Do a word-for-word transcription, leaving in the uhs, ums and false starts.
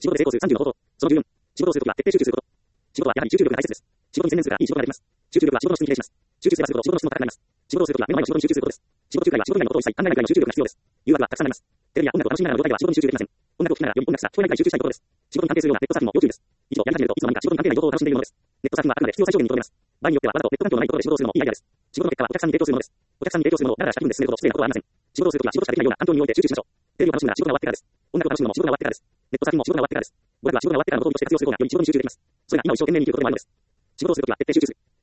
仕事で成功するさんじゅうの方法。そのじゅうよん。仕事をするときは徹底集中すること。仕事はやはり集中力が大切です。仕事に専念するからいい仕事ができます。集中力は仕事の質に比例します。集中すればするほど仕事の質も高くなります。仕事をするときは目の前の仕事に集中することです。仕事中以外は仕事以外のことを一切考えないくらいの集中力が必要です。誘惑はたくさんあります。テレビや音楽を楽しみながらの状態では仕事に集中できません。音楽を聴きながらより音楽すら聞こえないくらい集中したいところです。仕事に関係するようなネットサーフィンも要注意です。以上、やり始めるといつの間にか仕事に関係ない情報を楽しんでいるものです。ネットサーフィンはあくまで必要最小限にとどめます。場合によってはわざとネット環境のないところで仕事をするのもいいアイデアです。仕事の結果はお客さんに提供するものです。お客さんに提供するものをだらだらした気分で進めるほど失礼なことはありません。仕事をするときは仕事しかできないような環境において集中しましょう。テレビを楽しむのは仕事が終わってからです。音楽を楽しむのも仕事が終わってからです。ネットサーフィンも仕事が終わってからです。語学は仕事が終わってからのご褒美として活用する方がより仕事に集中できます。それが今を一生懸命に生きることでもあるのです。仕事をするときは徹底集中する。